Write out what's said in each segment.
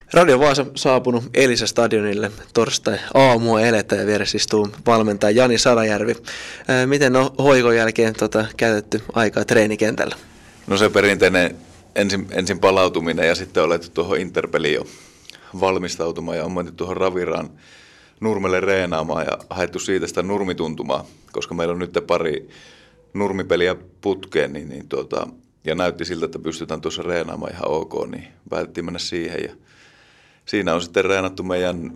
Radio Vaasa saapunut Elisa stadionille torstai-aamua eletään ja vieressä istuu valmentaja Jani Sarajärvi. Miten on hoikon jälkeen käytetty aikaa treenikentällä? No se perinteinen ensin palautuminen ja sitten olet tuohon Interpeliin jo valmistautumaan ja on menty tuohon Raviraan Nurmelle reenaamaan ja haettu siitä sitä nurmituntumaa, koska meillä on nyt pari nurmipeliä putkeen ja näytti siltä, että pystytään tuossa reenaamaan ihan ok, niin päätettiin mennä siihen ja siinä on sitten reenattu meidän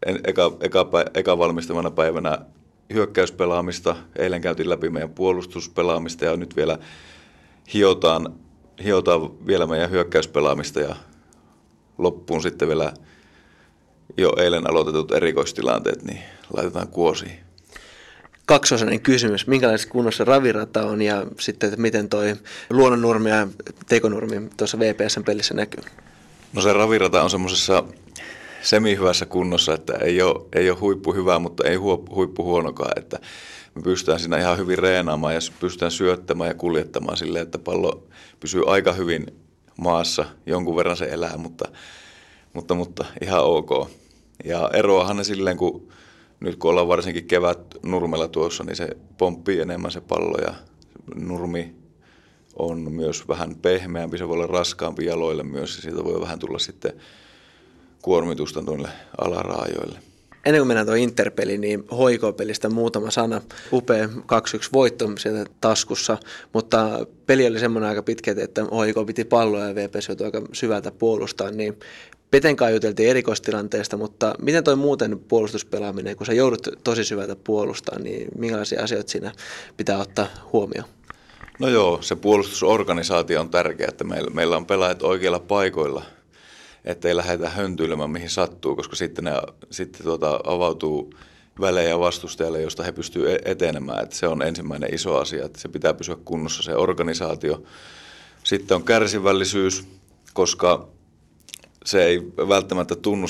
eka valmistamana päivänä hyökkäyspelaamista. Eilen käytiin läpi meidän puolustuspelaamista ja nyt vielä hiotaan vielä meidän hyökkäyspelaamista ja loppuun sitten vielä jo eilen aloitetut erikoistilanteet, niin laitetaan kuosiin. Kaksiosainen kysymys. Minkälaisessa kunnossa ravirata on ja sitten, että miten toi luonnonnurmi ja tekonurmi tuossa VPS:n pelissä näkyy? No se ravirata on semmoisessa semi-hyvässä kunnossa, että ei ole huippuhyvää, mutta ei huippuhuonokaan, että me pystytään siinä ihan hyvin reenaamaan ja pystytään syöttämään ja kuljettamaan silleen, että pallo pysyy aika hyvin maassa. Jonkun verran se elää, mutta ihan ok. Ja eroahan ne silleen, kun nyt kun ollaan varsinkin kevät nurmella tuossa, niin se pomppii enemmän se pallo ja nurmi on myös vähän pehmeämpi, se voi olla raskaampi jaloille myös ja siitä voi vähän tulla sitten kuormitusta tuonne alaraajoille. Ennen kuin mennään tuon Interpeliin, niin HJK-pelistä muutama sana. Upea 2-1 voitto sieltä taskussa, mutta peli oli semmoinen aika pitkä, että HJK piti palloa ja VPS joutui aika syvältä puolustaa, niin Petenkaan juteltiin erikoistilanteesta, mutta miten toi muuten puolustuspelaaminen, kun sä joudut tosi syvältä puolustaa, niin minkälaisia asioita siinä pitää ottaa huomioon? No joo, se puolustusorganisaatio on tärkeä, että meillä on pelaajat oikeilla paikoilla, ettei lähdetä höntyilemään mihin sattuu, koska sitten avautuu välejä vastustajalle, josta he pystyvät etenemään. Että se on ensimmäinen iso asia, että se pitää pysyä kunnossa se organisaatio. Sitten on kärsivällisyys, koska se ei välttämättä tunnu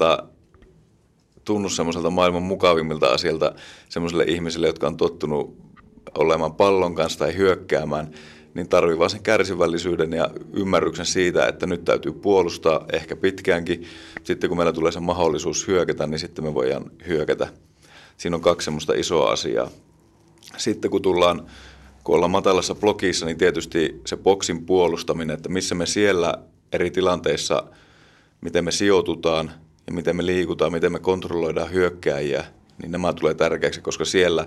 semmoiselta maailman mukavimmilta asialta semmoisille ihmisille, jotka on tottunut olemaan pallon kanssa tai hyökkäämään, niin tarvii vaan sen kärsivällisyyden ja ymmärryksen siitä, että nyt täytyy puolustaa ehkä pitkäänkin. Sitten kun meillä tulee se mahdollisuus hyökätä, niin sitten me voidaan hyökätä. Siinä on kaksi semmoista isoa asiaa. Sitten kun ollaan matalassa blokissa, niin tietysti se boksin puolustaminen, että missä me siellä eri tilanteissa, miten me sijoitutaan ja miten me liikutaan, miten me kontrolloidaan hyökkääjiä, niin nämä tulee tärkeäksi, koska siellä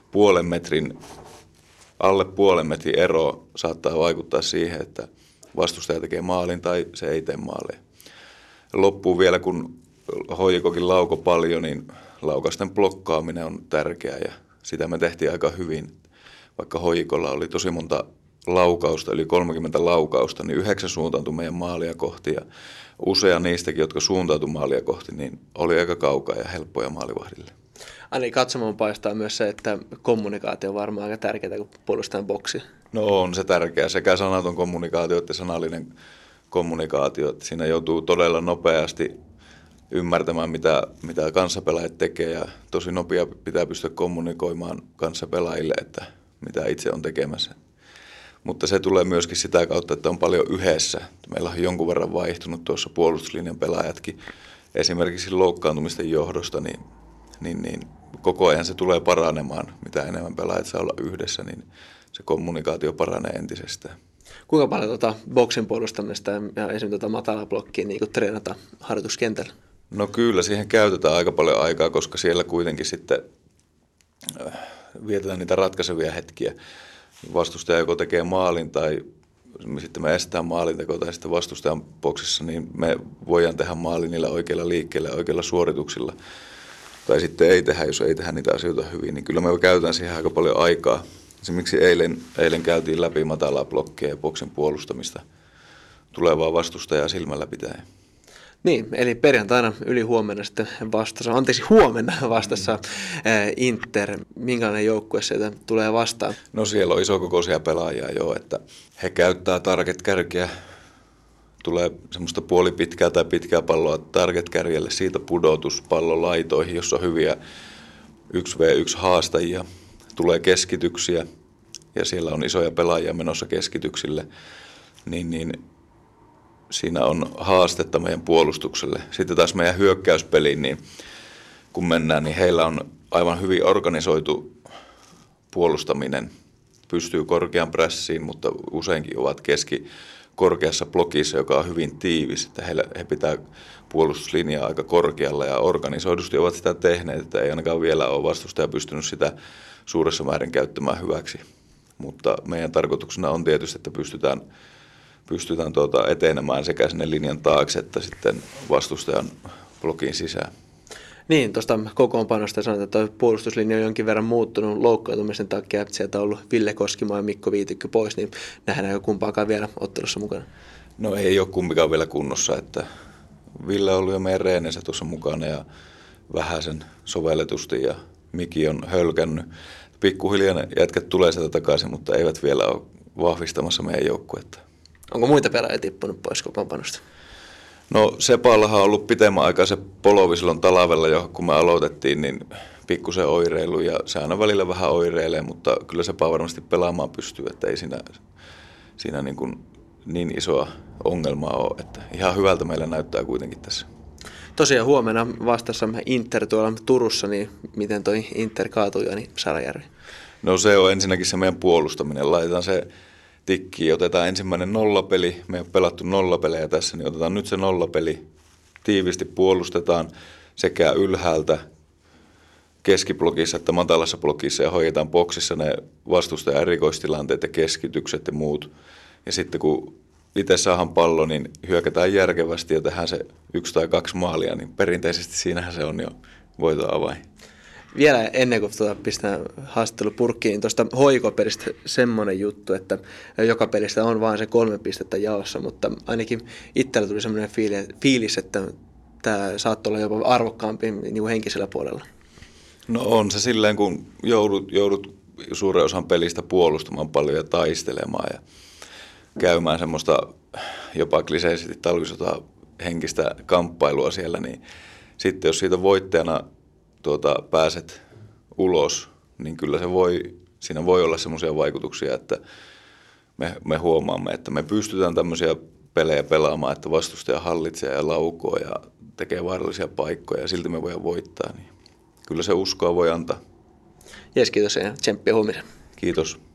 alle puolen metrin ero saattaa vaikuttaa siihen, että vastustaja tekee maalin tai se ei tee maalia. Loppuun vielä, kun HJK:kin lauko paljon, niin laukausten blokkaaminen on tärkeää ja sitä me tehtiin aika hyvin. Vaikka HJK:lla oli tosi monta laukausta, yli 30 laukausta, niin 9 suuntautui meidän maalia kohti ja usea niistäkin, jotka suuntautui maalia kohti, niin oli aika kaukaa ja helppoja maalivahdille. Ani katsomaan paistaa myös se, että kommunikaatio on varmaan aika tärkeää, kun puolustetaan boksia. No on se tärkeää, sekä sanaton kommunikaatio että sanallinen kommunikaatio. Että siinä joutuu todella nopeasti ymmärtämään, mitä kanssapelaajat tekee ja tosi nopea pitää pystyä kommunikoimaan kanssapelaajille, että mitä itse on tekemässä. Mutta se tulee myöskin sitä kautta, että on paljon yhdessä. Meillä on jonkun verran vaihtunut tuossa puolustuslinjan pelaajatkin esimerkiksi loukkaantumisten johdosta, niin koko ajan se tulee paranemaan. Mitä enemmän pelaajat saa olla yhdessä, niin se kommunikaatio paranee entisestään. Kuinka paljon boksin puolustamista ja esimerkiksi matalaa blokkia niin treenataan harjoituskentällä? No kyllä, siihen käytetään aika paljon aikaa, koska siellä kuitenkin sitten vietetään niitä ratkaisevia hetkiä. Vastustaja joko tekee maalin tai sitten me estetään maalinteko tai sitten vastustajan boksissa, niin me voidaan tehdä maali niillä oikeilla liikkeillä ja oikeilla suorituksilla. Tai sitten ei tehdä, jos ei tehdä niitä asioita hyvin, niin kyllä me käytetään siihen aika paljon aikaa. Esimerkiksi eilen käytiin läpi matalaa blokkia ja boksin puolustamista tulevaa vastustajaa silmällä pitäen. Niin, eli perjantaina huomenna vastassa Inter. Minkälainen joukkue sieltä tulee vastaan? No siellä on isokokoisia pelaajia jo, että he käyttää target-kärkiä. Tulee semmoista puolipitkää tai pitkää palloa target-kärjelle, siitä pudotuspallon laitoihin, jossa on hyviä 1v1 haastajia. Tulee keskityksiä ja siellä on isoja pelaajia menossa keskityksille. Niin siinä on haastetta meidän puolustukselle. Sitten taas meidän hyökkäyspeliin, niin kun mennään, niin heillä on aivan hyvin organisoitu puolustaminen. Pystyy korkean prässiin, mutta useinkin ovat korkeassa blokissa, joka on hyvin tiivis. Että he pitää puolustuslinjaa aika korkealla ja organisoidusti ovat sitä tehneet, että ei ainakaan vielä ole vastustaja pystynyt sitä suuressa määrin käyttämään hyväksi. Mutta meidän tarkoituksena on tietysti, että pystytään etenemään sekä sinne linjan taakse että sitten vastustajan blokin sisään. Niin, tuosta kokoonpanosta sanotaan, että tuo puolustuslinja on jonkin verran muuttunut loukkaantumisen takia, että sieltä on ollut Ville Koskimaa ja Mikko Viitikkö pois, niin nähdään jo kumpaakaan vielä ottelussa mukana. No ei ole kumpikaan vielä kunnossa, että Ville on ollut jo meidän reeneissä tuossa mukana ja vähäsen sovelletusti ja Miki on hölkännyt. Pikkuhiljaa ne jätkät tulee sieltä takaisin, mutta eivät vielä ole vahvistamassa meidän joukkuetta. Onko muita pelaajia tippunut pois kokoonpanosta? No Sepallahan on ollut pitemmän aikaa se polovi silloin talvella jo, kun me aloitettiin, niin pikkusen oireilu ja se aina välillä vähän oireilee, mutta kyllä Sepa varmasti pelaamaan pystyy, että ei siinä niin isoa ongelmaa ole, että ihan hyvältä meillä näyttää kuitenkin tässä. Tosiaan huomenna vastassa Inter tuolla Turussa, niin miten toi Inter kaatui Jani Sarajärvi? No se on ensinnäkin se meidän puolustaminen, laitetaan se tikkiin, otetaan ensimmäinen nollapeli, me ei ole pelattu nollapelejä tässä, niin otetaan nyt se nollapeli, tiivisti puolustetaan sekä ylhäältä keskiblokissa että matalassa blokissa ja hoidetaan boksissa ne vastustajan erikoistilanteet ja keskitykset ja muut. Ja sitten kun itse saadaan pallo, niin hyökätään järkevästi ja tehdään se 1 tai 2 maalia, niin perinteisesti siinähän se on jo voiton avain. Vielä ennen kuin pistää haastattelu purkkiin, niin tuosta hoikopelistä semmoinen juttu, että joka pelistä on vain se 3 pistettä jaossa, mutta ainakin itsellä tuli semmoinen fiilis, että tämä saattoi olla jopa arvokkaampi niin kuin henkisellä puolella. No on se silleen, kun joudut suuren osan pelistä puolustamaan paljon ja taistelemaan ja käymään semmoista jopa kliseisesti talvisota henkistä kamppailua siellä, niin sitten jos siitä voittajana pääset ulos, niin kyllä siinä voi olla semmoisia vaikutuksia, että me huomaamme, että me pystytään tämmöisiä pelejä pelaamaan, että vastustaja hallitsee ja laukoo ja tekee vaarallisia paikkoja ja silti me voidaan voittaa, niin kyllä se uskoa voi antaa. Jes, kiitos ja tsemppiä huomisen. Kiitos.